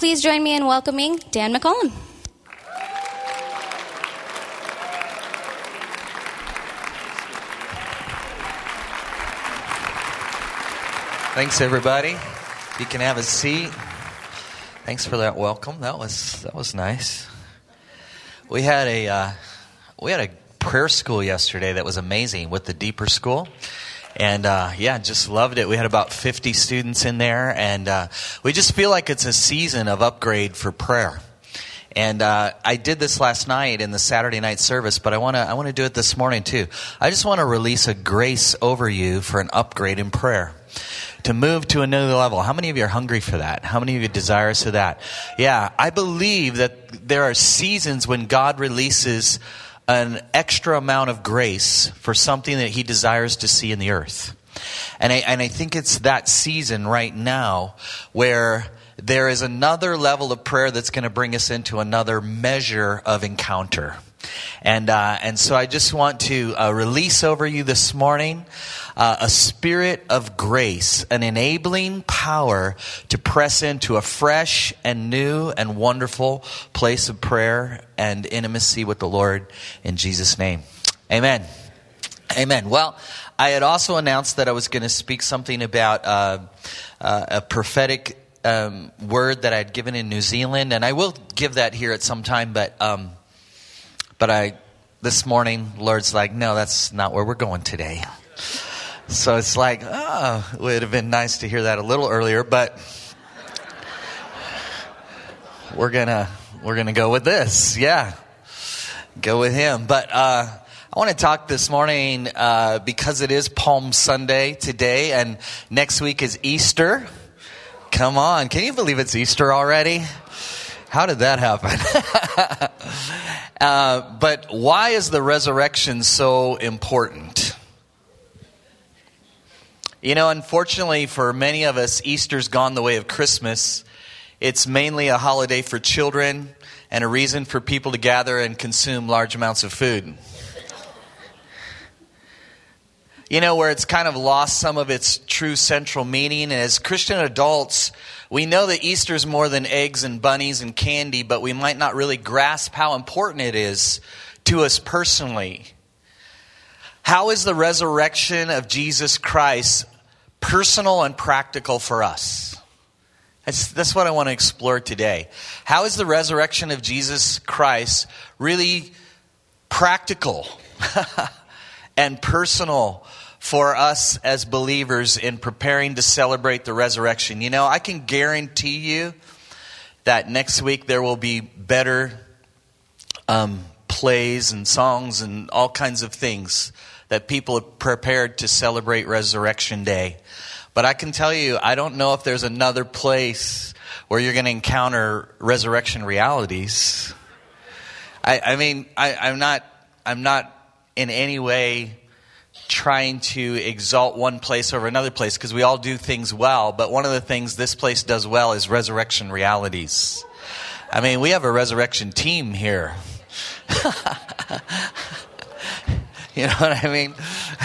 please join me in welcoming Dan McCollum. Thanks, everybody. You can have a seat. Thanks for that welcome. That was nice. We had a prayer school yesterday that was amazing with the Deeper School. And just loved it. We had about 50 students in there, and we just feel like it's a season of upgrade for prayer. And I did this last night in the Saturday night service, but I want to do it this morning too. I just want to release a grace over you for an upgrade in prayer, to move to another level. How many of you are hungry for that? How many of you are desirous of that? Yeah, I believe that there are seasons when God releases an extra amount of grace for something that He desires to see in the earth. And I think it's that season right now where there is another level of prayer that's going to bring us into another measure of encounter. And so I just want to release over you this morning a spirit of grace, an enabling power to press into a fresh and new and wonderful place of prayer and intimacy with the Lord in Jesus' name. Amen. Amen. Well, I had also announced that I was going to speak something about a prophetic word that I'd given in New Zealand, and I will give that here at some time, but this morning, Lord's like, no, that's not where we're going today. So it's like, it would have been nice to hear that a little earlier, but we're gonna go with this. Yeah, go with Him. But I want to talk this morning because it is Palm Sunday today, and next week is Easter. Come on, can you believe it's Easter already? How did that happen? But why is the resurrection so important? You know, unfortunately for many of us, Easter's gone the way of Christmas. It's mainly a holiday for children and a reason for people to gather and consume large amounts of food. You know, where it's kind of lost some of its true central meaning. And as Christian adults, we know that Easter is more than eggs and bunnies and candy, but we might not really grasp how important it is to us personally. How is the resurrection of Jesus Christ personal and practical for us? That's what I want to explore today. How is the resurrection of Jesus Christ really practical and personal for us as believers in preparing to celebrate the resurrection? You know, I can guarantee you that next week there will be better plays and songs and all kinds of things that people have prepared to celebrate Resurrection Day. But I can tell you, I don't know if there's another place where you're going to encounter resurrection realities. I'm not in any way trying to exalt one place over another place, because we all do things well. But one of the things this place does well is resurrection realities. I mean, we have a resurrection team here. You know what I mean?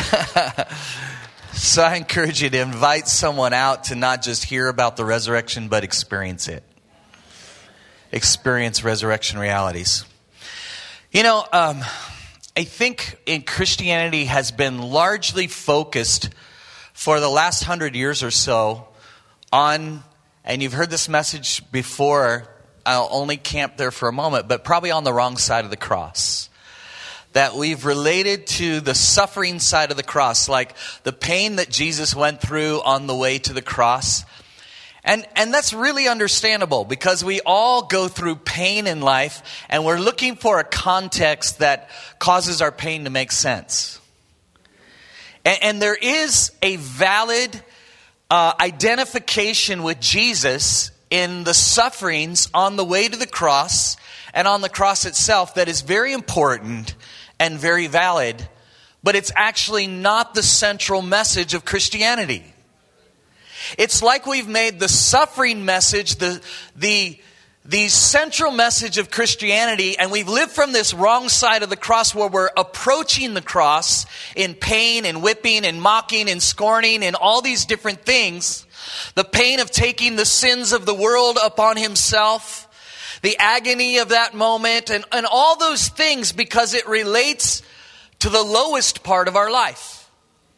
So I encourage you to invite someone out to not just hear about the resurrection, but experience it. Experience resurrection realities. You know, I think in Christianity has been largely focused for the last 100 years or so on, and you've heard this message before, I'll only camp there for a moment, but probably on the wrong side of the cross. That we've related to the suffering side of the cross, like the pain that Jesus went through on the way to the cross. And that's really understandable, because we all go through pain in life, and we're looking for a context that causes our pain to make sense. And there is a valid identification with Jesus in the sufferings on the way to the cross and on the cross itself that is very important and very valid, but it's actually not the central message of Christianity. It's like we've made the suffering message the central message of Christianity, and we've lived from this wrong side of the cross where we're approaching the cross in pain and whipping and mocking and scorning and all these different things. the pain of taking the sins of the world upon himself, the agony of that moment, and all those things, because it relates to the lowest part of our life.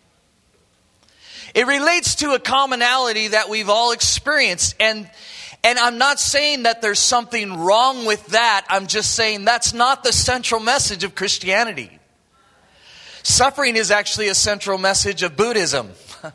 It relates to a commonality that we've all experienced. And I'm not saying that there's something wrong with that. I'm just saying that's not the central message of Christianity. Suffering is actually a central message of Buddhism.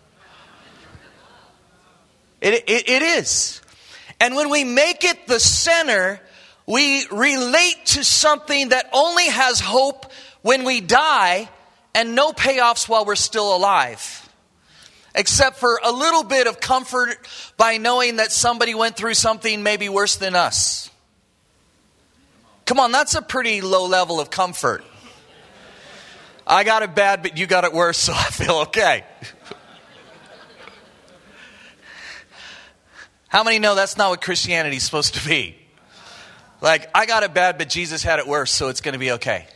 It is. And when we make it the center, we relate to something that only has hope when we die and no payoffs while we're still alive. Except for a little bit of comfort by knowing that somebody went through something maybe worse than us. Come on, that's a pretty low level of comfort. I got it bad, but you got it worse, so I feel okay. How many know that's not what Christianity is supposed to be? Like, I got it bad, but Jesus had it worse, so it's going to be okay.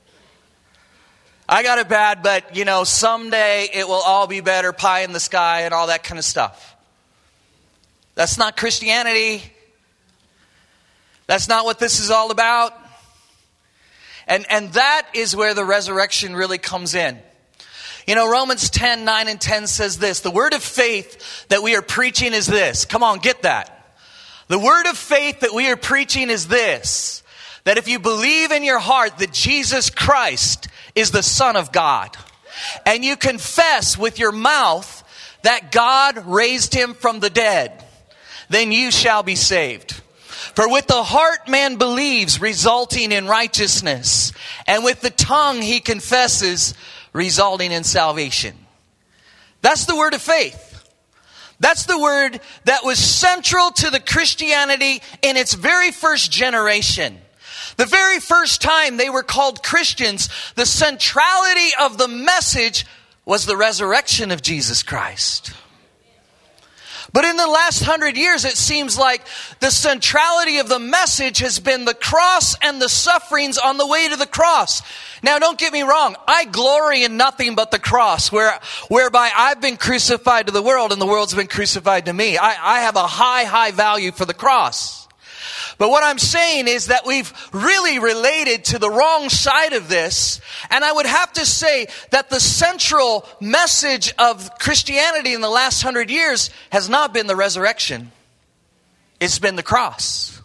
I got it bad, but, someday it will all be better, pie in the sky, and all that kind of stuff. That's not Christianity. That's not what this is all about. And that is where the resurrection really comes in. Romans 10:9 and 10 says this. The word of faith that we are preaching is this. Come on, get that. The word of faith that we are preaching is this. That if you believe in your heart that Jesus Christ is the Son of God, and you confess with your mouth that God raised him from the dead, then you shall be saved. For with the heart man believes, resulting in righteousness, and with the tongue he confesses, resulting in salvation. That's the word of faith. That's the word that was central to the Christianity in its very first generation. The very first time they were called Christians, the centrality of the message was the resurrection of Jesus Christ. But in the last 100 years, it seems like the centrality of the message has been the cross and the sufferings on the way to the cross. Now, don't get me wrong. I glory in nothing but the cross, whereby I've been crucified to the world and the world's been crucified to me. I have a high value for the cross. But what I'm saying is that we've really related to the wrong side of this. And I would have to say that the central message of Christianity in the last 100 years has not been the resurrection. It's been the cross.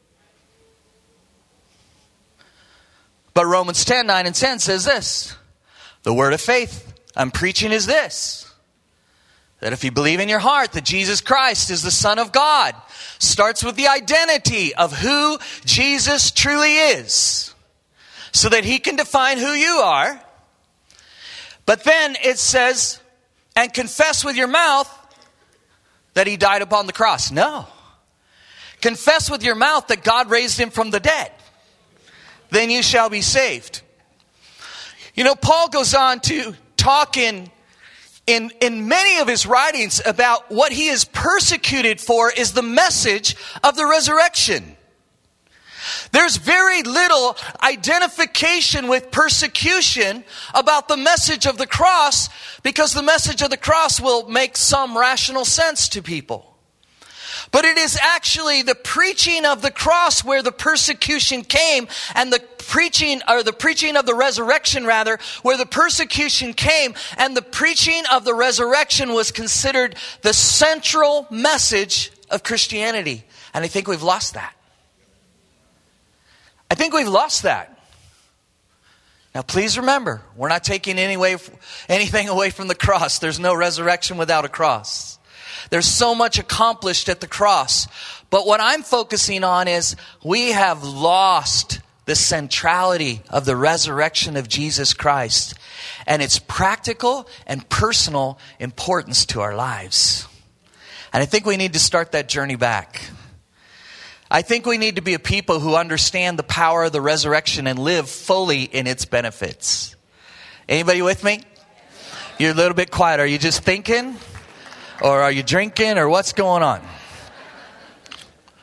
But Romans 10:9 and 10 says this. The word of faith I'm preaching is this. That if you believe in your heart that Jesus Christ is the Son of God, starts with the identity of who Jesus truly is, so that he can define who you are. But then it says, and confess with your mouth that he died upon the cross. No. Confess with your mouth that God raised him from the dead. Then you shall be saved. Paul goes on to talk in many of his writings about what he is persecuted for is the message of the resurrection. There's very little identification with persecution about the message of the cross, because the message of the cross will make some rational sense to people. But it is actually the preaching of the cross where the persecution came, and the preaching of the resurrection rather, where the persecution came, and the preaching of the resurrection was considered the central message of Christianity. And I think we've lost that. Now please remember, we're not taking anything away from the cross. There's no resurrection without a cross. There's so much accomplished at the cross. But what I'm focusing on is we have lost the centrality of the resurrection of Jesus Christ and its practical and personal importance to our lives. And I think we need to start that journey back. I think we need to be a people who understand the power of the resurrection and live fully in its benefits. Anybody with me? You're a little bit quiet. Are you just thinking? Or are you drinking? Or what's going on?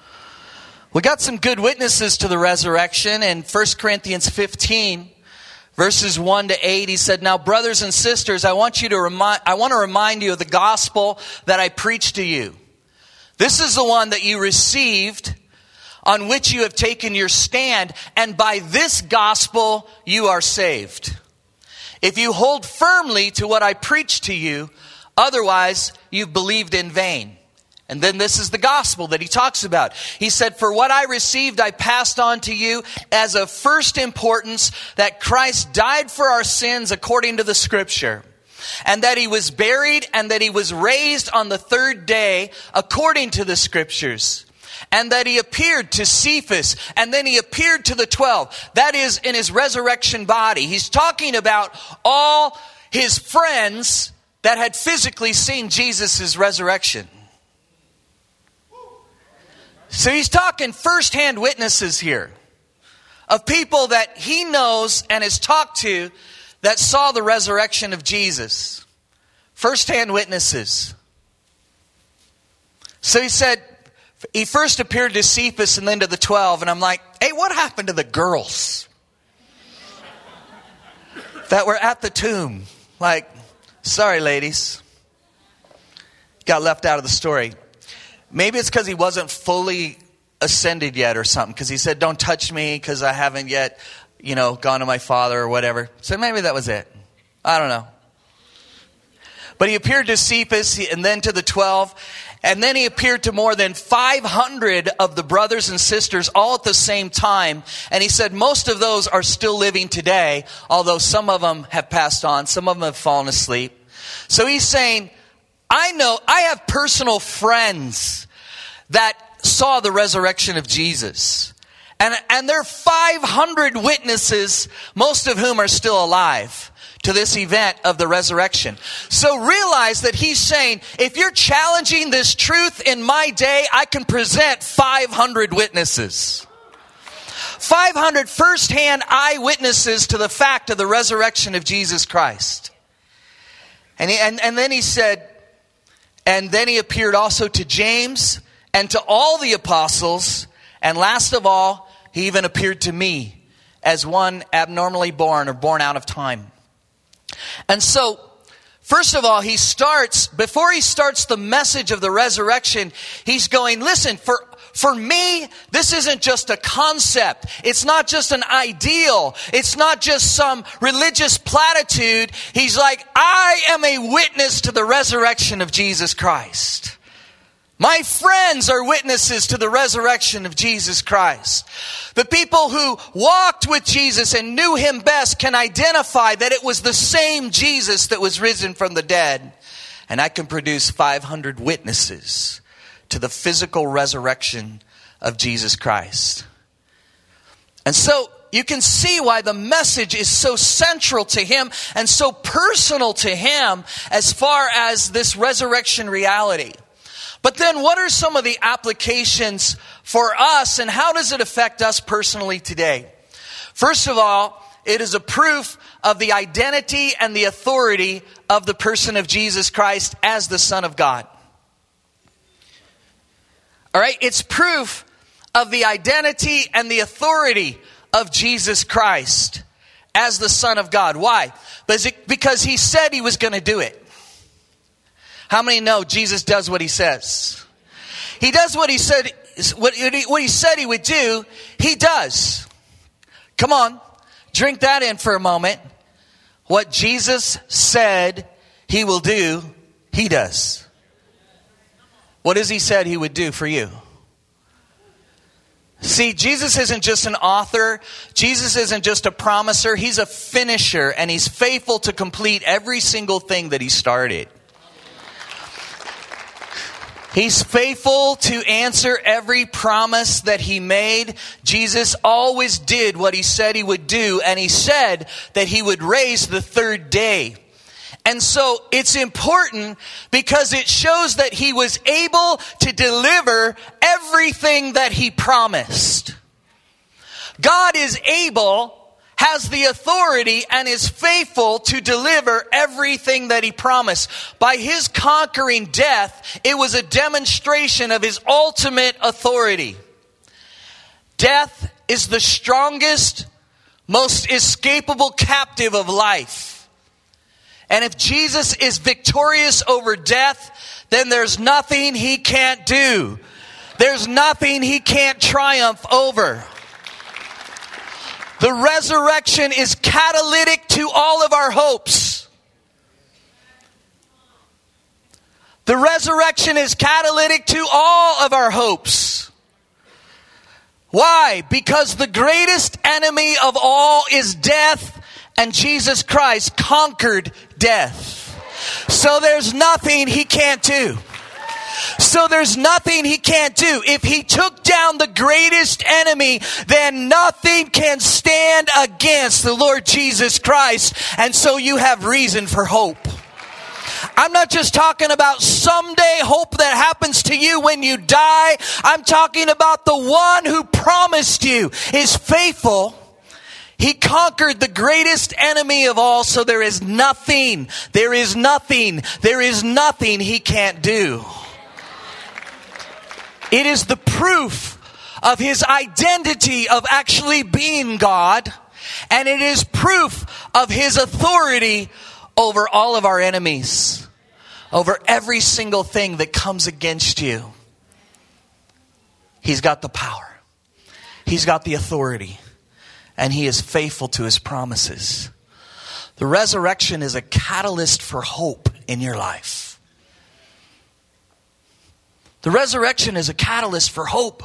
We got some good witnesses to the resurrection. In 1 Corinthians 15, verses 1 to 8, he said, "Now, brothers and sisters, I want to remind you of the gospel that I preached to you. This is the one that you received, on which you have taken your stand, and by this gospel you are saved. If you hold firmly to what I preached to you, otherwise you've believed in vain." And then this is the gospel that he talks about. He said, "For what I received I passed on to you as of first importance, that Christ died for our sins according to the Scripture, and that he was buried, and that he was raised on the third day according to the Scriptures, and that he appeared to Cephas, and then he appeared to the 12. That is, in his resurrection body." He's talking about all his friends that had physically seen Jesus' resurrection. So he's talking firsthand witnesses here of people that he knows and has talked to that saw the resurrection of Jesus. Firsthand witnesses. So he said, he first appeared to Cephas and then to the 12. And I'm like, hey, what happened to the girls that were at the tomb? Like, sorry, ladies. Got left out of the story. Maybe it's because he wasn't fully ascended yet or something. Because he said, don't touch me because I haven't yet, gone to my Father or whatever. So maybe that was it. I don't know. But he appeared to Cephas and then to the 12. And then he appeared to more than 500 of the brothers and sisters all at the same time. And he said most of those are still living today, although some of them have passed on. Some of them have fallen asleep. So he's saying, I have personal friends that saw the resurrection of Jesus. And there are 500 witnesses, most of whom are still alive to this event of the resurrection. So realize that he's saying, if you're challenging this truth in my day, I can present 500 witnesses. 500 firsthand eyewitnesses to the fact of the resurrection of Jesus Christ. And then he said, and then he appeared also to James and to all the apostles. And last of all, he even appeared to me as one abnormally born or born out of time. And so, first of all, before he starts the message of the resurrection, he's going, listen, for me, this isn't just a concept. It's not just an ideal. It's not just some religious platitude. He's like, I am a witness to the resurrection of Jesus Christ. My friends are witnesses to the resurrection of Jesus Christ. The people who walked with Jesus and knew him best can identify that it was the same Jesus that was risen from the dead. And I can produce 500 witnesses to the physical resurrection of Jesus Christ. And so you can see why the message is so central to him and so personal to him as far as this resurrection reality. But then what are some of the applications for us, and how does it affect us personally today? First of all, it is a proof of the identity and the authority of the person of Jesus Christ as the Son of God. All right, it's proof of the identity and the authority of Jesus Christ as the Son of God. Why? Because he said he was going to do it. How many know Jesus does what he says? He does what he said. What he said he would do, he does. Come on, drink that in for a moment. What Jesus said he will do, he does. What has he said he would do for you? See, Jesus isn't just an author. Jesus isn't just a promiser. He's a finisher, and he's faithful to complete every single thing that he started. He's faithful to answer every promise that he made. Jesus always did what he said he would do, and he said that he would raise the third day. And so it's important because it shows that he was able to deliver everything that he promised. God is able, has the authority, and is faithful to deliver everything that he promised. By his conquering death, it was a demonstration of his ultimate authority. Death is the strongest, most escapable captive of life. And if Jesus is victorious over death, then there's nothing he can't do. There's nothing he can't triumph over. The resurrection is catalytic to all of our hopes. The resurrection is catalytic to all of our hopes. Why? Because the greatest enemy of all is death, and Jesus Christ conquered death. So there's nothing he can't do. So there's nothing he can't do. If he took down the greatest enemy, then nothing can stand against the Lord Jesus Christ. And so you have reason for hope. I'm not just talking about someday hope that happens to you when you die. I'm talking about the one who promised you is faithful. He conquered the greatest enemy of all, so there is nothing he can't do. It is the proof of his identity of actually being God, and it is proof of his authority over all of our enemies, over every single thing that comes against you. He's got the power. He's got the authority. And he is faithful to his promises. The resurrection is a catalyst for hope in your life. The resurrection is a catalyst for hope.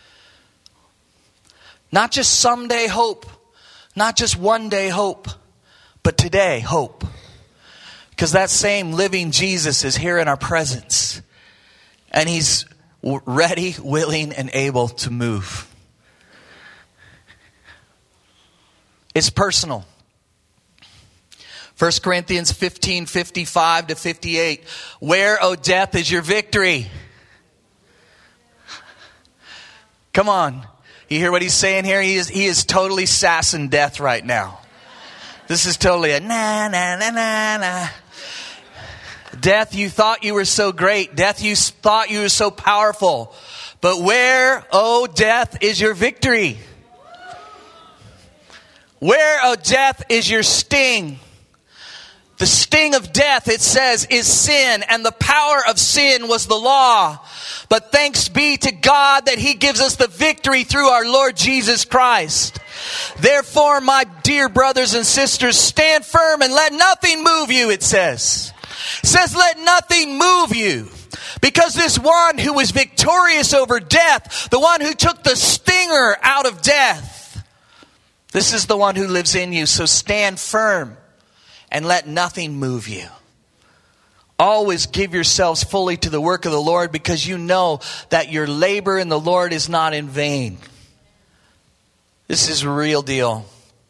Not just someday hope. Not just one day hope. But today hope. Because that same living Jesus is here in our presence. And he's ready, willing, and able to move. It's personal. 1 Corinthians 15:55-58. Where, O death, is your victory? Come on. You hear what he's saying here? He is totally sassing death right now. This is totally a na na na na na. Death, you thought you were so great. Death, you thought you were so powerful. But where, O death, is your victory? Where, O death, is your sting? The sting of death, it says, is sin, and the power of sin was the law. But thanks be to God that he gives us the victory through our Lord Jesus Christ. Therefore, my dear brothers and sisters, stand firm and let nothing move you, it says. It says, let nothing move you. Because this one who was victorious over death, the one who took the stinger out of death, this is the one who lives in you. So stand firm and let nothing move you. Always give yourselves fully to the work of the Lord, because you know that your labor in the Lord is not in vain. This is a real deal.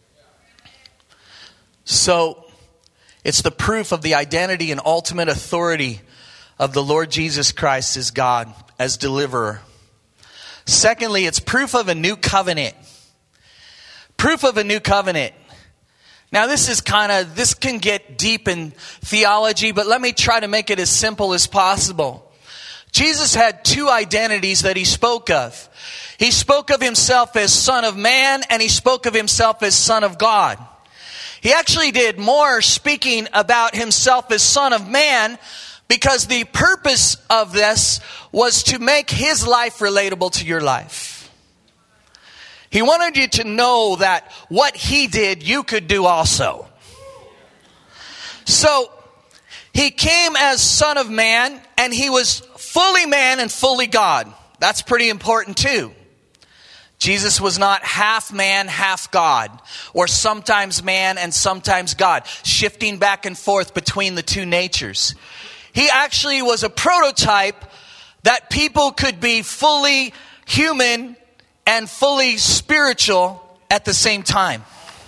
So it's the proof of the identity and ultimate authority of the Lord Jesus Christ as God, as deliverer. Secondly, it's proof of a new covenant. Proof of a new covenant. Now this can get deep in theology, but let me try to make it as simple as possible. Jesus had two identities that he spoke of. He spoke of himself as Son of Man, and he spoke of himself as Son of God. He actually did more speaking about himself as Son of Man, because the purpose of this was to make his life relatable to your life. He wanted you to know that what he did, you could do also. So, he came as Son of Man, and he was fully man and fully God. That's pretty important too. Jesus was not half man, half God, or sometimes man and sometimes God, shifting back and forth between the two natures. He actually was a prototype that people could be fully human and fully spiritual at the same time.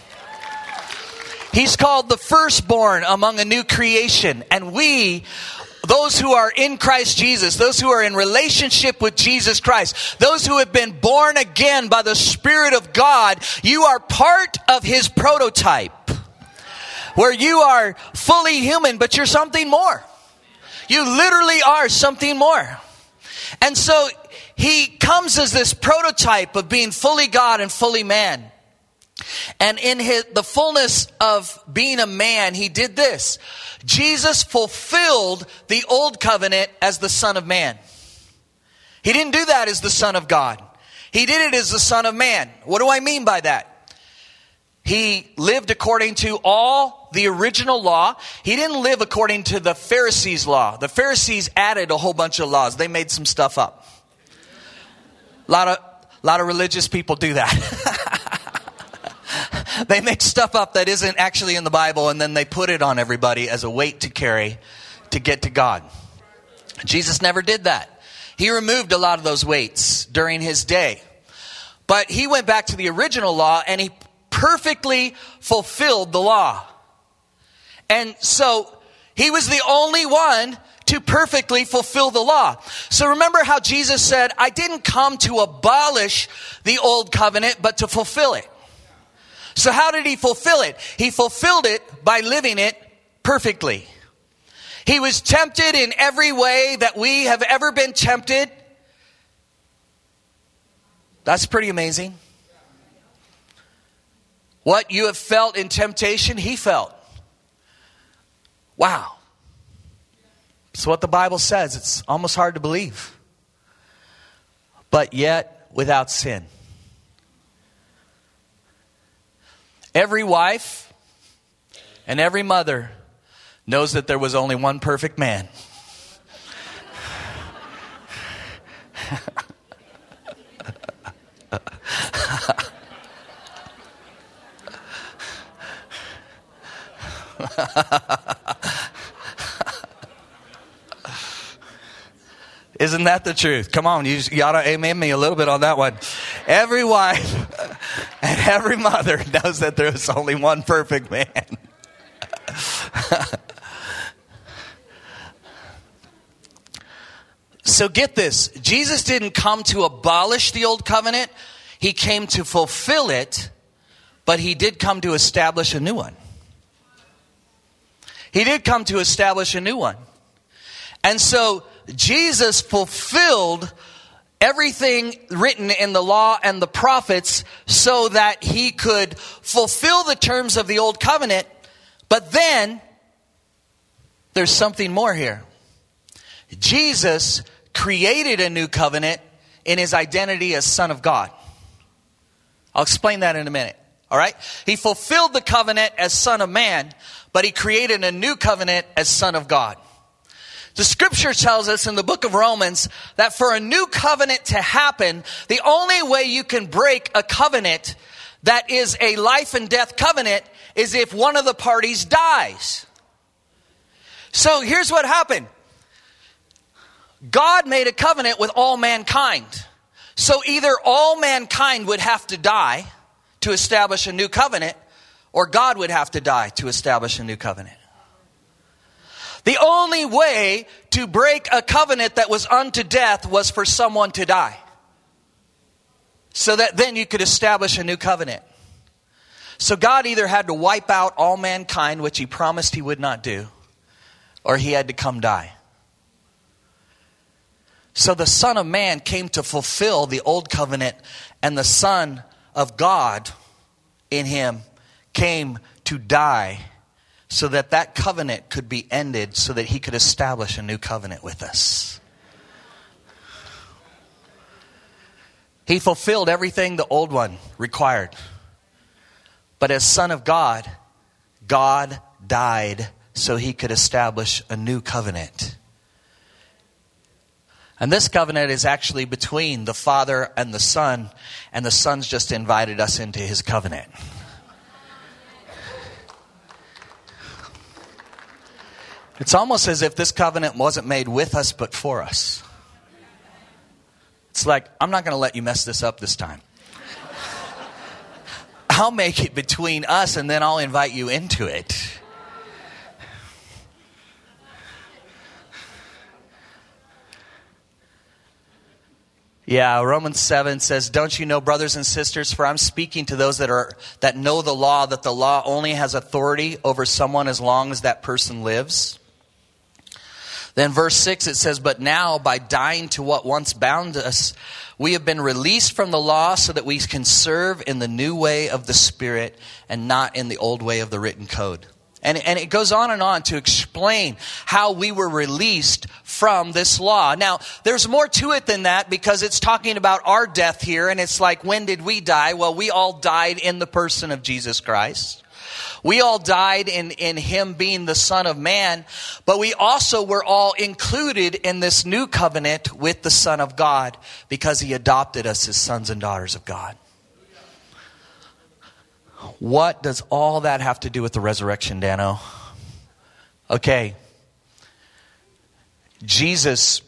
He's called the firstborn among a new creation. And we, those who are in Christ Jesus, those who are in relationship with Jesus Christ, those who have been born again by the Spirit of God, you are part of his prototype, where you are fully human, but you're something more. You literally are something more. And so he comes as this prototype of being fully God and fully man. And in the fullness of being a man, he did this. Jesus fulfilled the old covenant as the Son of Man. He didn't do that as the Son of God. He did it as the Son of Man. What do I mean by that? He lived according to all the original law. He didn't live according to the Pharisees' law. The Pharisees added a whole bunch of laws. They made some stuff up. A lot of religious people do that. They make stuff up that isn't actually in the Bible, and then they put it on everybody as a weight to carry to get to God. Jesus never did that. He removed a lot of those weights during his day. But he went back to the original law, and he perfectly fulfilled the law. And so he was the only one to perfectly fulfill the law. So remember how Jesus said, I didn't come to abolish the old covenant, but to fulfill it. So how did he fulfill it? He fulfilled it by living it perfectly. He was tempted in every way that we have ever been tempted. That's pretty amazing. What you have felt in temptation, he felt. Wow. It's what the Bible says. It's almost hard to believe. But yet, without sin. Every wife and every mother knows that there was only one perfect man. Isn't that the truth? Come on, you ought to amen me a little bit on that one. Every wife and every mother knows that there is only one perfect man. So get this. Jesus didn't come to abolish the old covenant. He came to fulfill it, but he did come to establish a new one. He did come to establish a new one. And so Jesus fulfilled everything written in the law and the prophets so that he could fulfill the terms of the old covenant. But then there's something more here. Jesus created a new covenant in his identity as Son of God. I'll explain that in a minute. All right? He fulfilled the covenant as Son of Man, but he created a new covenant as Son of God. The scripture tells us in the book of Romans that for a new covenant to happen, the only way you can break a covenant that is a life and death covenant is if one of the parties dies. So here's what happened. God made a covenant with all mankind. So either all mankind would have to die to establish a new covenant, or God would have to die to establish a new covenant. The only way to break a covenant that was unto death was for someone to die. So that then you could establish a new covenant. So God either had to wipe out all mankind, which he promised he would not do, or he had to come die. So the Son of Man came to fulfill the old covenant, and the Son of God in him came to die so that that covenant could be ended, so that he could establish a new covenant with us. He fulfilled everything the old one required. But as Son of God, God died so he could establish a new covenant. And this covenant is actually between the Father and the Son Son's just invited us into his covenant. It's almost as if this covenant wasn't made with us, but for us. It's like, I'm not going to let you mess this up this time. I'll make it between us, and then I'll invite you into it. Yeah, Romans 7 says, don't you know, brothers and sisters, for I'm speaking to those that know the law, that the law only has authority over someone as long as that person lives. Then verse 6, it says, but now by dying to what once bound us, we have been released from the law so that we can serve in the new way of the Spirit and not in the old way of the written code. And it goes on to explain how we were released from this law. Now, there's more to it than that, because it's talking about our death here. And it's like, when did we die? Well, we all died in the person of Jesus Christ. We all died in him being the Son of Man. But we also were all included in this new covenant with the Son of God, because he adopted us as sons and daughters of God. What does all that have to do with the resurrection, Dano? Okay. Jesus,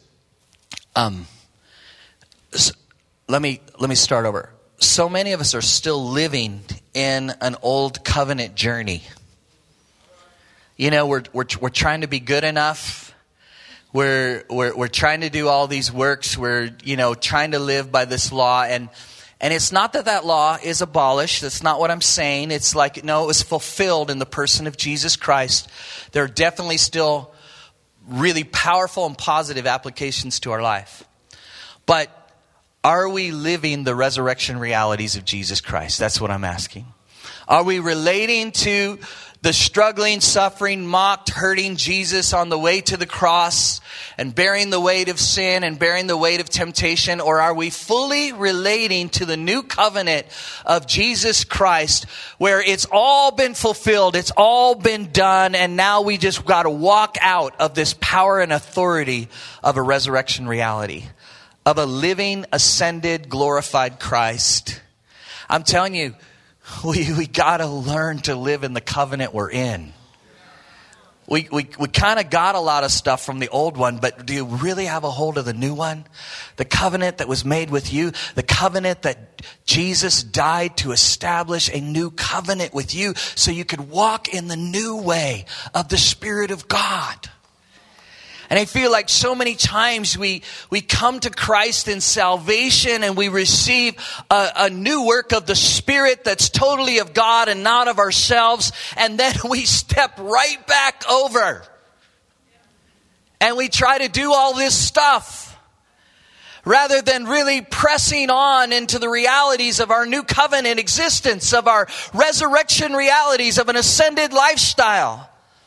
let me start over. So many of us are still living in an old covenant journey. You know, we're trying to be good enough. We're trying to do all these works. We're, trying to live by this law, and it's not that law is abolished. That's not what I'm saying. It's like, no, it was fulfilled in the person of Jesus Christ. There are definitely still really powerful and positive applications to our life. But are we living the resurrection realities of Jesus Christ? That's what I'm asking. Are we relating to the struggling, suffering, mocked, hurting Jesus on the way to the cross and bearing the weight of sin and bearing the weight of temptation? Or are we fully relating to the new covenant of Jesus Christ, where it's all been fulfilled, it's all been done, and now we just got to walk out of this power and authority of a resurrection reality, of a living, ascended, glorified Christ? I'm telling you, we got to learn to live in the covenant we're in. We kind of got a lot of stuff from the old one, but do you really have a hold of the new one? The covenant that was made with you, the covenant that Jesus died to establish, a new covenant with you so you could walk in the new way of the Spirit of God. And I feel like so many times we come to Christ in salvation and we receive a new work of the Spirit that's totally of God and not of ourselves. And then we step right back over. And we try to do all this stuff, rather than really pressing on into the realities of our new covenant existence, of our resurrection realities, of an ascended lifestyle.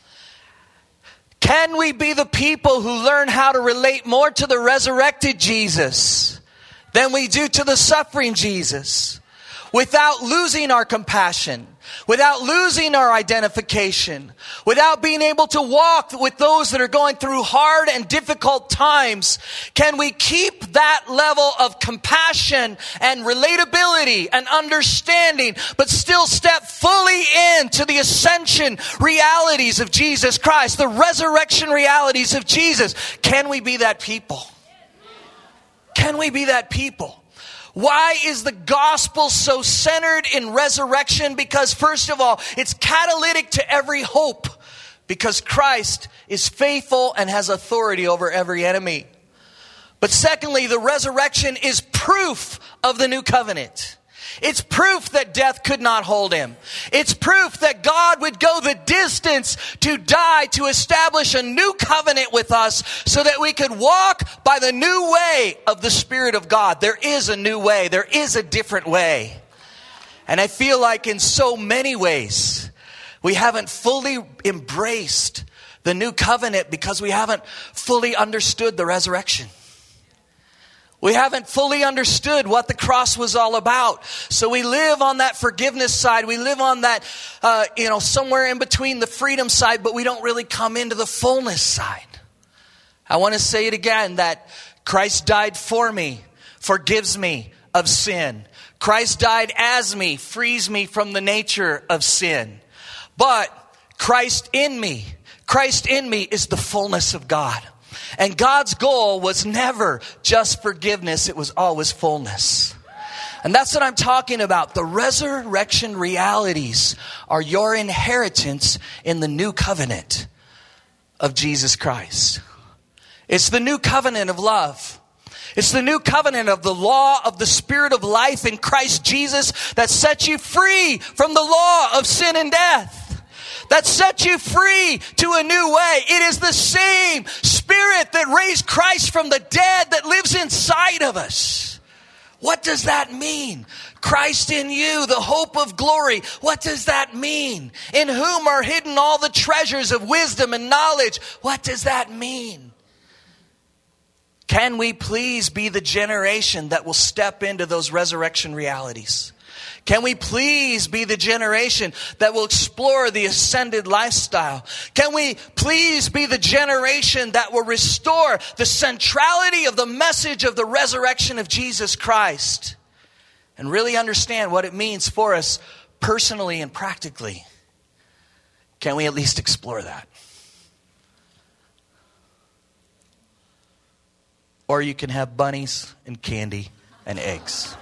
Can we be the people who learn how to relate more to the resurrected Jesus than we do to the suffering Jesus, without losing our compassion, without losing our identification, without being able to walk with those that are going through hard and difficult times? Can we keep that level of compassion and relatability and understanding, but still step fully into the ascension realities of Jesus Christ, the resurrection realities of Jesus? Can we be that people? Can we be that people? Why is the gospel so centered in resurrection? Because first of all, it's catalytic to every hope, because Christ is faithful and has authority over every enemy. But secondly, the resurrection is proof of the new covenant. It's proof that death could not hold him. It's proof that God would go the distance to die to establish a new covenant with us so that we could walk by the new way of the Spirit of God. There is a new way. There is a different way. And I feel like in so many ways, we haven't fully embraced the new covenant because we haven't fully understood the resurrection. We haven't fully understood what the cross was all about. So we live on that forgiveness side. We live on that, somewhere in between the freedom side, but we don't really come into the fullness side. I want to say it again, that Christ died for me, forgives me of sin. Christ died as me, frees me from the nature of sin. But Christ in me is the fullness of God. And God's goal was never just forgiveness. It was always fullness. And that's what I'm talking about. The resurrection realities are your inheritance in the new covenant of Jesus Christ. It's the new covenant of love. It's the new covenant of the law of the Spirit of life in Christ Jesus that sets you free from the law of sin and death. that set you free to a new way. It is the same Spirit that raised Christ from the dead that lives inside of us. What does that mean? Christ in you, the hope of glory. What does that mean? In whom are hidden all the treasures of wisdom and knowledge. What does that mean? Can we please be the generation that will step into those resurrection realities? Can we please be the generation that will explore the ascended lifestyle? Can we please be the generation that will restore the centrality of the message of the resurrection of Jesus Christ and really understand what it means for us personally and practically? Can we at least explore that? Or you can have bunnies and candy and eggs.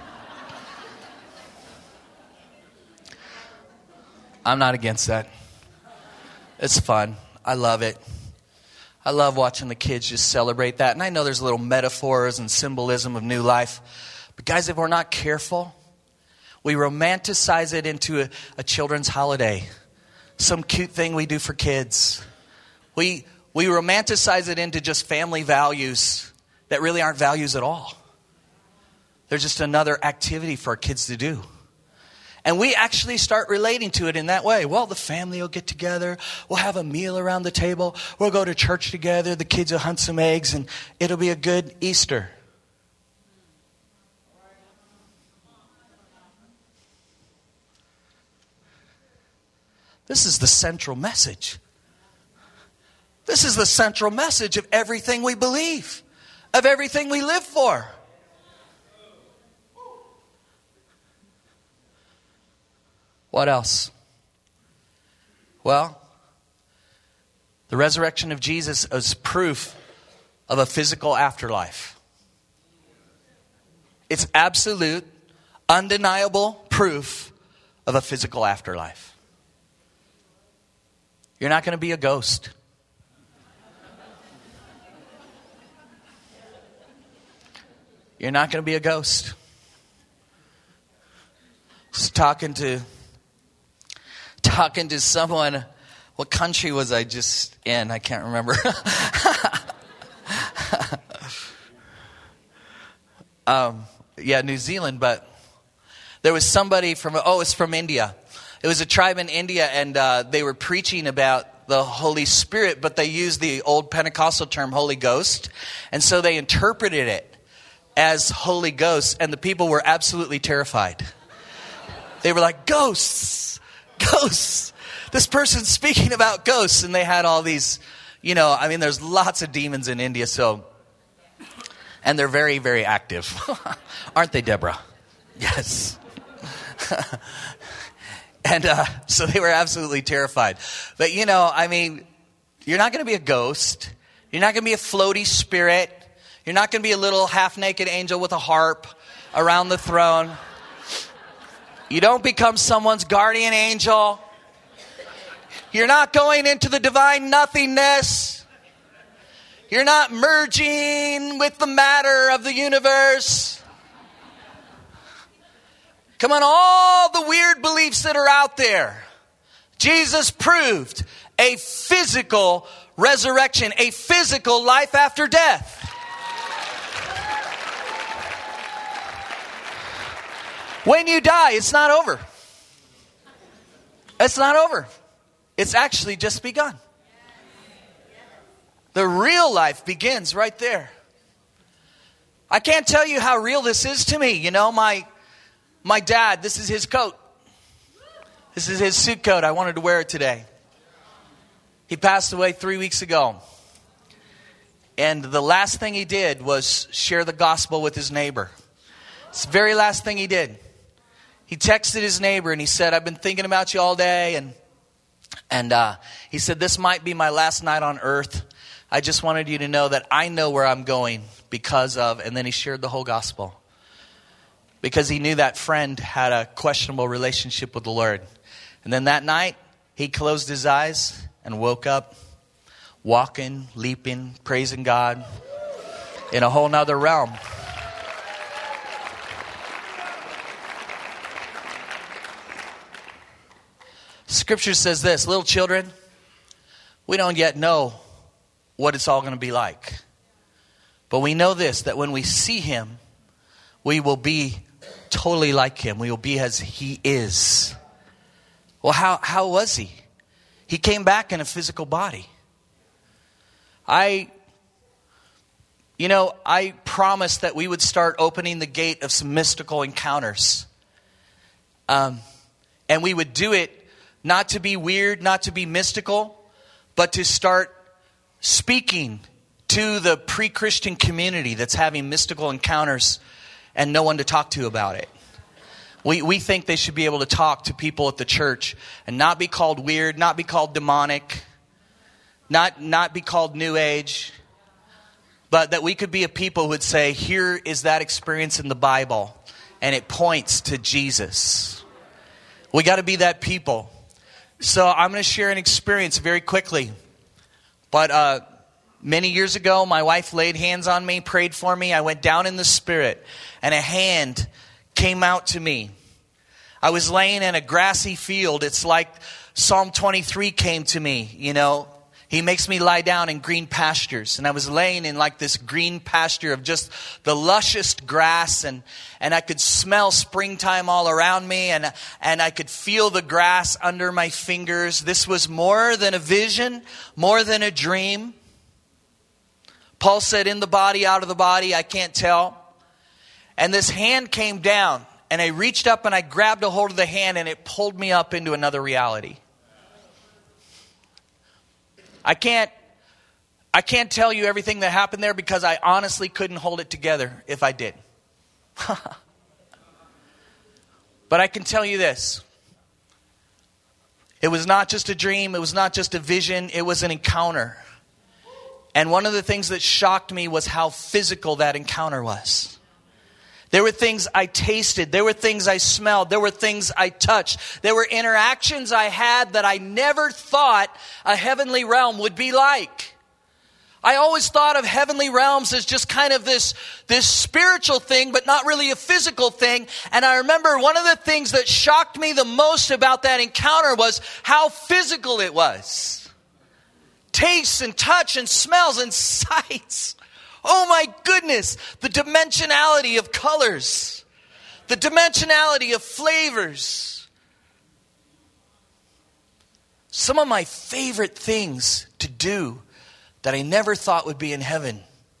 I'm not against that. It's fun. I love it. I love watching the kids just celebrate that. And I know there's little metaphors and symbolism of new life. But guys, if we're not careful, we romanticize it into a children's holiday. Some cute thing we do for kids. We romanticize it into just family values that really aren't values at all. They're just another activity for our kids to do. And we actually start relating to it in that way. Well, the family will get together. We'll have a meal around the table. We'll go to church together. The kids will hunt some eggs, and it'll be a good Easter. This is the central message. This is the central message of everything we believe, of everything we live for. What else? Well, the resurrection of Jesus is proof of a physical afterlife. It's absolute, undeniable proof of a physical afterlife. You're not going to be a ghost. You're not going to be a ghost. Just talking to someone. What country was I just in? I can't remember. New Zealand. But there was somebody from, it's from India. It was a tribe in India, and they were preaching about the Holy Spirit, but they used the old Pentecostal term Holy Ghost. And so they interpreted it as Holy Ghost, and the people were absolutely terrified. They were like, ghosts. This person's speaking about ghosts. And they had all these, there's lots of demons in India. And they're very, very active. Aren't they, Deborah? Yes. And so they were absolutely terrified. But, you're not going to be a ghost. You're not going to be a floaty spirit. You're not going to be a little half-naked angel with a harp around the throne. You don't become someone's guardian angel. You're not going into the divine nothingness. You're not merging with the matter of the universe. Come on, all the weird beliefs that are out there. Jesus proved a physical resurrection, a physical life after death. When you die, it's not over. It's not over. It's actually just begun. The real life begins right there. I can't tell you how real this is to me. My dad, this is his coat. This is his suit coat. I wanted to wear it today. He passed away 3 weeks ago. And the last thing he did was share the gospel with his neighbor. It's the very last thing he did. He texted his neighbor and he said, I've been thinking about you all day. And he said, this might be my last night on earth. I just wanted you to know that I know where I'm going because of, and then he shared the whole gospel. Because he knew that friend had a questionable relationship with the Lord. And then that night, he closed his eyes and woke up walking, leaping, praising God in a whole nother realm. Scripture says this, little children, we don't yet know what it's all going to be like. But we know this, that when we see him, we will be totally like him. We will be as he is. Well, how was he? He came back in a physical body. I promised that we would start opening the gate of some mystical encounters. And we would do it not to be weird, not to be mystical, but to start speaking to the pre-Christian community that's having mystical encounters and no one to talk to about it. We think they should be able to talk to people at the church and not be called weird, not be called demonic, not be called New Age, but that we could be a people who would say, here is that experience in the Bible, and it points to Jesus. We got to be that people. So I'm going to share an experience very quickly. But many years ago, my wife laid hands on me, prayed for me. I went down in the spirit, and a hand came out to me. I was laying in a grassy field. It's like Psalm 23 came to me, He makes me lie down in green pastures. And I was laying in like this green pasture of just the lushest grass. And I could smell springtime all around me. And I could feel the grass under my fingers. This was more than a vision, more than a dream. Paul said, in the body, out of the body, I can't tell. And this hand came down. And I reached up and I grabbed a hold of the hand. And it pulled me up into another reality. I can't tell you everything that happened there because I honestly couldn't hold it together if I did. But I can tell you this. It was not just a dream. It was not just a vision. It was an encounter. And one of the things that shocked me was how physical that encounter was. There were things I tasted. There were things I smelled. There were things I touched. There were interactions I had that I never thought a heavenly realm would be like. I always thought of heavenly realms as just kind of this spiritual thing, but not really a physical thing. And I remember one of the things that shocked me the most about that encounter was how physical it was. Tastes and touch and smells and sights. Oh my goodness, the dimensionality of colors, the dimensionality of flavors. Some of my favorite things to do that I never thought would be in heaven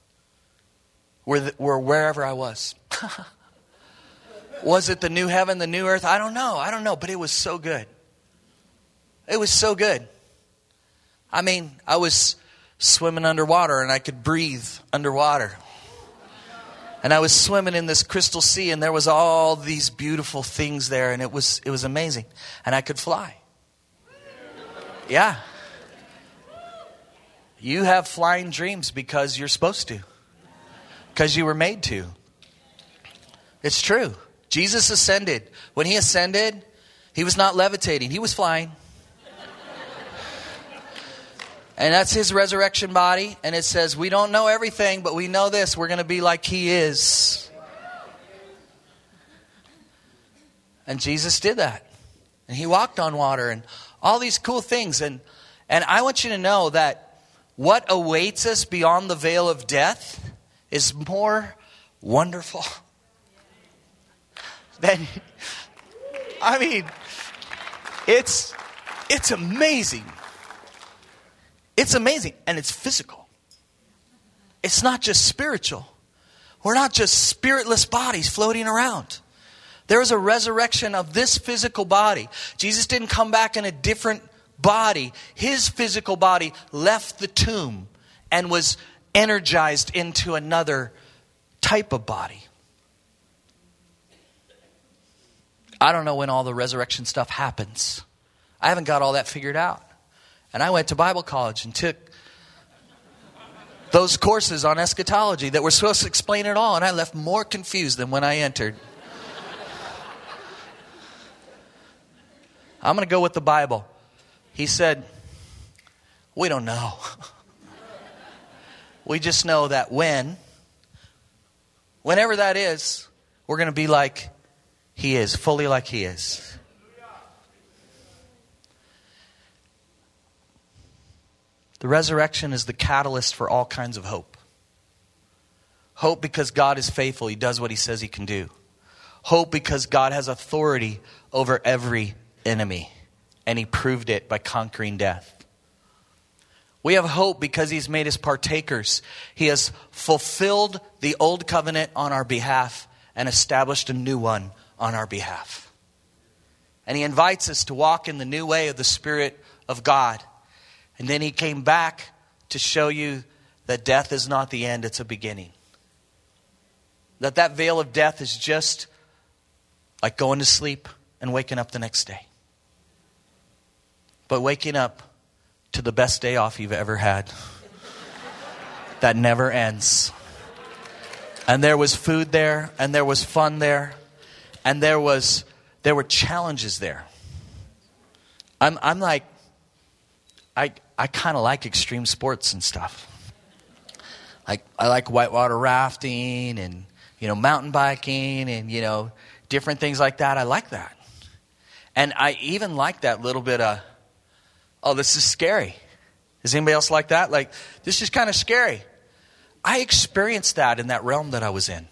were wherever I was. Was it the new heaven, the new earth? I don't know, but it was so good. It was so good. I mean, I was swimming underwater and I could breathe underwater. And I was swimming in this crystal sea and there was all these beautiful things there and it was amazing. And I could fly. Yeah. You have flying dreams because you're supposed to. Because you were made to. It's true. Jesus ascended. When he ascended, he was not levitating. He was flying. And that's his resurrection body. And it says, we don't know everything, but we know this. We're going to be like he is. And Jesus did that. And he walked on water and all these cool things. And I want you to know that what awaits us beyond the veil of death is more wonderful than, it's amazing. It's amazing, and it's physical. It's not just spiritual. We're not just spiritless bodies floating around. There is a resurrection of this physical body. Jesus didn't come back in a different body. His physical body left the tomb and was energized into another type of body. I don't know when all the resurrection stuff happens. I haven't got all that figured out. And I went to Bible college and took those courses on eschatology that were supposed to explain it all. And I left more confused than when I entered. I'm going to go with the Bible. He said, we don't know. We just know that whenever that is, we're going to be like he is, fully like he is. The resurrection is the catalyst for all kinds of hope. Hope because God is faithful. He does what he says he can do. Hope because God has authority over every enemy. And he proved it by conquering death. We have hope because he's made us partakers. He has fulfilled the old covenant on our behalf and established a new one on our behalf. And he invites us to walk in the new way of the Spirit of God. And then he came back to show you that death is not the end, it's a beginning. That veil of death is just like going to sleep and waking up the next day. But waking up to the best day off you've ever had. That never ends. And there was food there, and there was fun there, and there were challenges there. I'm like, I kind of like extreme sports and stuff. Like I like whitewater rafting and mountain biking and different things like that. I like that. And I even like that little bit of, oh, this is scary. Does anybody else like that? Like, this is kind of scary. I experienced that in that realm that I was in.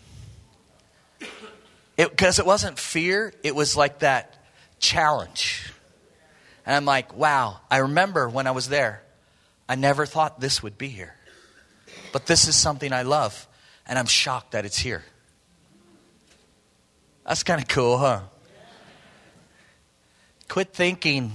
Because it wasn't fear, it was like that challenge. And I'm like, wow, I remember when I was there, I never thought this would be here. But this is something I love, and I'm shocked that it's here. That's kind of cool, huh? Quit thinking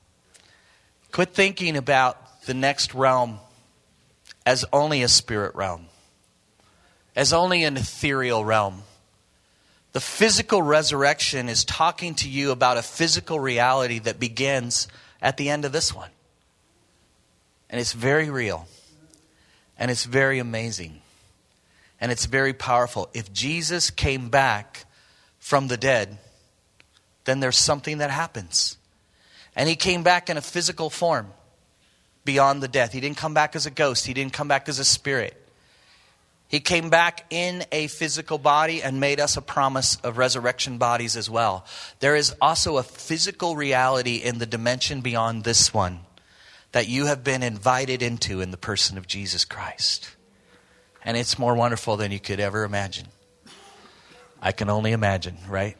about the next realm as only a spirit realm, as only an ethereal realm. The physical resurrection is talking to you about a physical reality that begins at the end of this one. And it's very real. And it's very amazing. And it's very powerful. If Jesus came back from the dead, then there's something that happens. And he came back in a physical form beyond the death. He didn't come back as a ghost. He didn't come back as a spirit. He came back in a physical body and made us a promise of resurrection bodies as well. There is also a physical reality in the dimension beyond this one that you have been invited into in the person of Jesus Christ. And it's more wonderful than you could ever imagine. I can only imagine, right?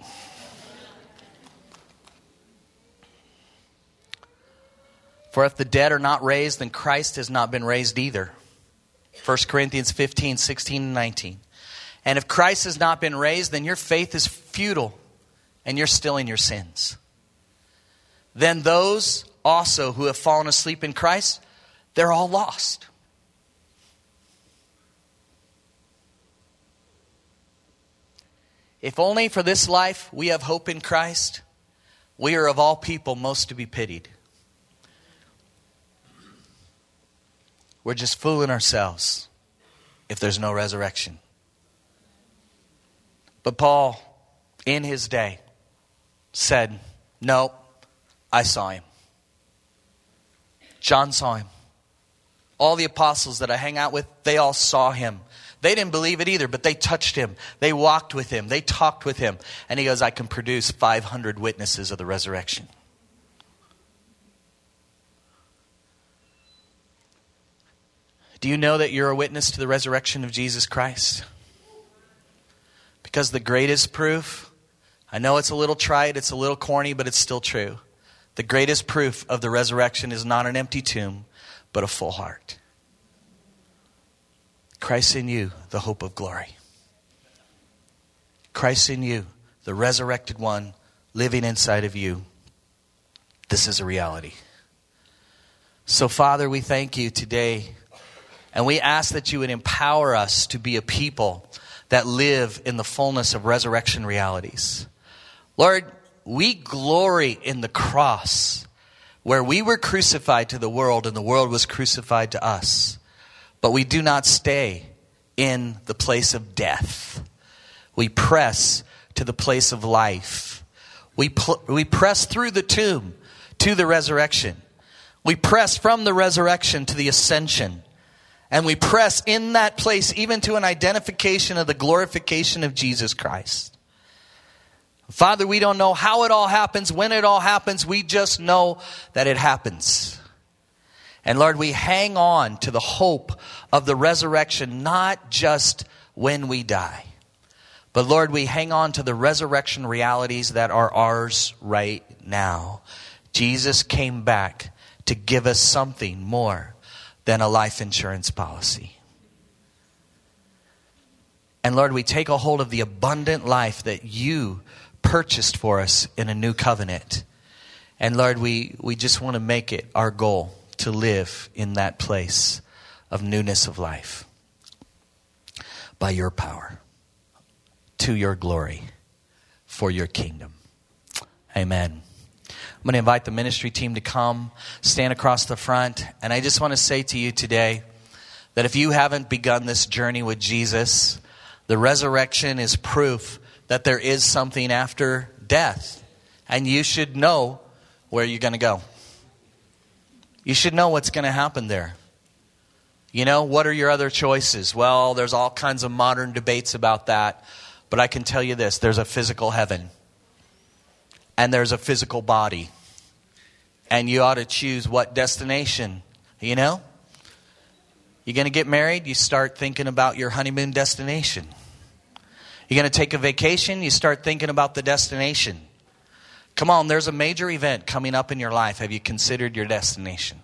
For if the dead are not raised, then Christ has not been raised either. 1 Corinthians 15, 16, and 19. And if Christ has not been raised, then your faith is futile, and you're still in your sins. Then those also who have fallen asleep in Christ, they're all lost. If only for this life we have hope in Christ, we are of all people most to be pitied. We're just fooling ourselves if there's no resurrection. But Paul, in his day, said, no, I saw him. John saw him. All the apostles that I hang out with, they all saw him. They didn't believe it either, but they touched him. They walked with him. They talked with him. And he goes, I can produce 500 witnesses of the resurrection. Do you know that you're a witness to the resurrection of Jesus Christ? Because the greatest proof, I know it's a little trite, it's a little corny, but it's still true. The greatest proof of the resurrection is not an empty tomb, but a full heart. Christ in you, the hope of glory. Christ in you, the resurrected one, living inside of you. This is a reality. So, Father, we thank you today. And we ask that you would empower us to be a people that live in the fullness of resurrection realities. Lord, we glory in the cross where we were crucified to the world and the world was crucified to us. But we do not stay in the place of death. We press to the place of life. We press through the tomb to the resurrection. We press from the resurrection to the ascension. And we press in that place even to an identification of the glorification of Jesus Christ. Father, we don't know how it all happens, when it all happens. We just know that it happens. And Lord, we hang on to the hope of the resurrection, not just when we die. But Lord, we hang on to the resurrection realities that are ours right now. Jesus came back to give us something more than a life insurance policy. And Lord, we take a hold of the abundant life that you purchased for us in a new covenant. And Lord, we just want to make it our goal to live in that place of newness of life by your power, to your glory, for your kingdom. Amen. I'm going to invite the ministry team to come, stand across the front. And I just want to say to you today that if you haven't begun this journey with Jesus, the resurrection is proof that there is something after death. And you should know where you're going to go. You should know what's going to happen there. You know, what are your other choices? Well, there's all kinds of modern debates about that. But I can tell you this, there's a physical heaven. And there's a physical body. And you ought to choose what destination, you know? You're going to get married, you start thinking about your honeymoon destination. You're going to take a vacation, you start thinking about the destination. Come on, there's a major event coming up in your life. Have you considered your destination?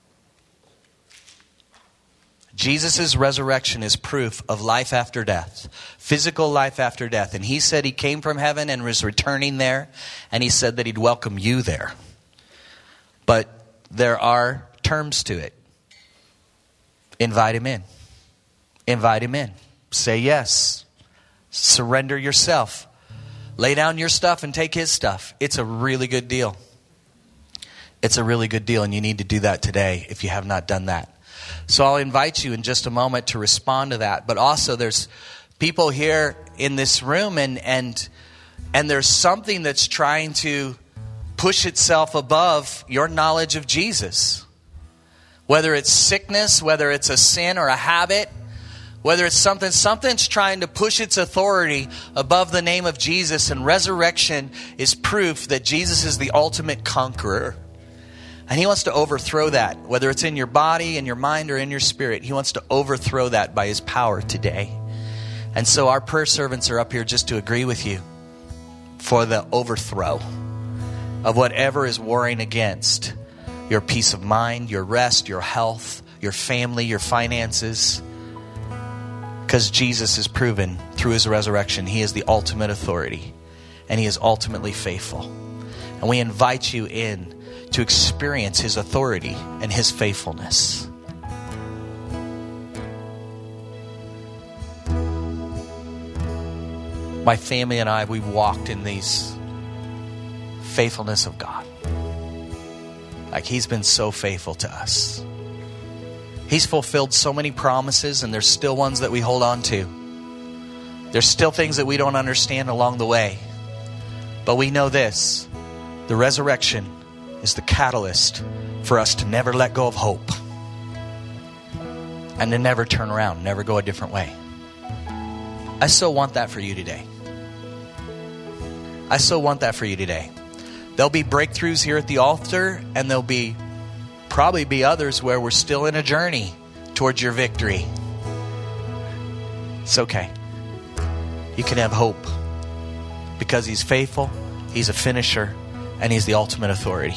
Jesus' resurrection is proof of life after death, physical life after death. And he said he came from heaven and was returning there. And he said that he'd welcome you there. But there are terms to it. Invite him in. Invite him in. Say yes. Surrender yourself. Lay down your stuff and take his stuff. It's a really good deal. It's a really good deal, and you need to do that today if you have not done that. So I'll invite you in just a moment to respond to that. But also there's people here in this room and there's something that's trying to push itself above your knowledge of Jesus. Whether it's sickness, whether it's a sin or a habit, whether it's something's trying to push its authority above the name of Jesus. And resurrection is proof that Jesus is the ultimate conqueror. And he wants to overthrow that, whether it's in your body, in your mind, or in your spirit. He wants to overthrow that by his power today. And so our prayer servants are up here just to agree with you for the overthrow of whatever is warring against your peace of mind, your rest, your health, your family, your finances. Because Jesus is proven through his resurrection, he is the ultimate authority. And he is ultimately faithful. And we invite you in to experience his authority and his faithfulness. My family and I, we walked in these faithfulness of God. Like he's been so faithful to us. He's fulfilled so many promises, and there's still ones that we hold on to. There's still things that we don't understand along the way. But we know this, the resurrection is the catalyst for us to never let go of hope and to never turn around, never go a different way. I so want that for you today. I so want that for you today. There'll be breakthroughs here at the altar, and there'll probably be others where we're still in a journey towards your victory. It's okay. You can have hope because he's faithful, he's a finisher, and he's the ultimate authority.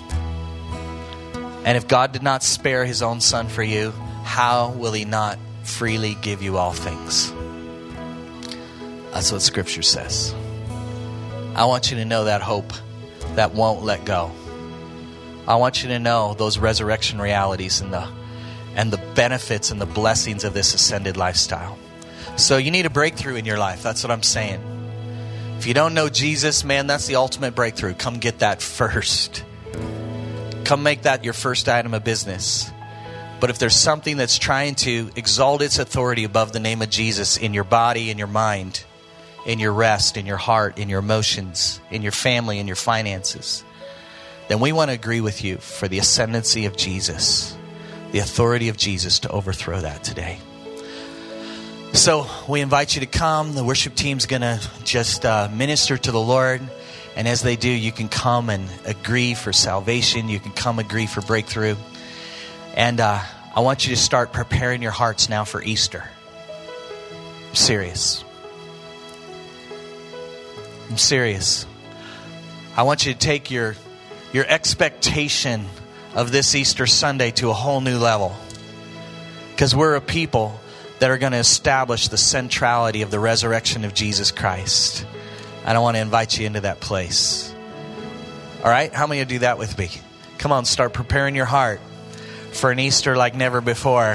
And if God did not spare his own son for you, how will he not freely give you all things? That's what Scripture says. I want you to know that hope that won't let go. I want you to know those resurrection realities and the benefits and the blessings of this ascended lifestyle. So you need a breakthrough in your life. That's what I'm saying. If you don't know Jesus, man, that's the ultimate breakthrough. Come get that first. Come make that your first item of business. But if there's something that's trying to exalt its authority above the name of Jesus in your body, in your mind, in your rest, in your heart, in your emotions, in your family, in your finances, then we want to agree with you for the ascendancy of Jesus, the authority of Jesus to overthrow that today. So we invite you to come. The worship team's going to just minister to the Lord. And as they do, you can come and agree for salvation. You can come agree for breakthrough. And I want you to start preparing your hearts now for Easter. I'm serious. I'm serious. I want you to take your expectation of this Easter Sunday to a whole new level. Because we're a people that are going to establish the centrality of the resurrection of Jesus Christ. And I want to invite you into that place. All right? How many of you do that with me? Come on, start preparing your heart for an Easter like never before.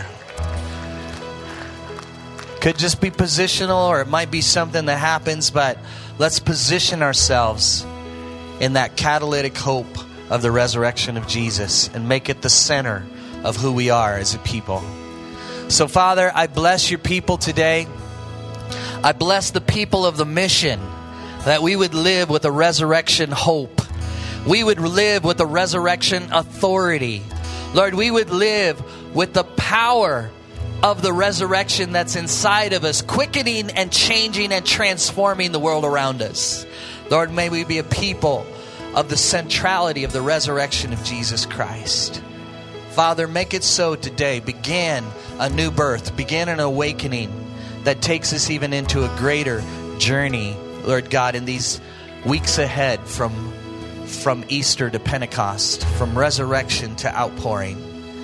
Could just be positional, or it might be something that happens, but let's position ourselves in that catalytic hope of the resurrection of Jesus and make it the center of who we are as a people. So, Father, I bless your people today. I bless the people of the mission, that we would live with a resurrection hope. We would live with a resurrection authority. Lord, we would live with the power of the resurrection that's inside of us, quickening and changing and transforming the world around us. Lord, may we be a people of the centrality of the resurrection of Jesus Christ. Father, make it so today. Begin a new birth. Begin an awakening that takes us even into a greater journey, Lord God, in these weeks ahead from Easter to Pentecost, from resurrection to outpouring.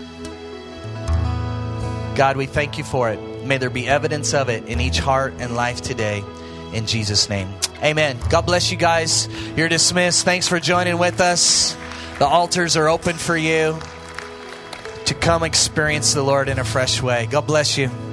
God, we thank you for it. May there be evidence of it in each heart and life today. In Jesus' name. Amen. God bless you guys. You're dismissed. Thanks for joining with us. The altars are open for you to come experience the Lord in a fresh way. God bless you.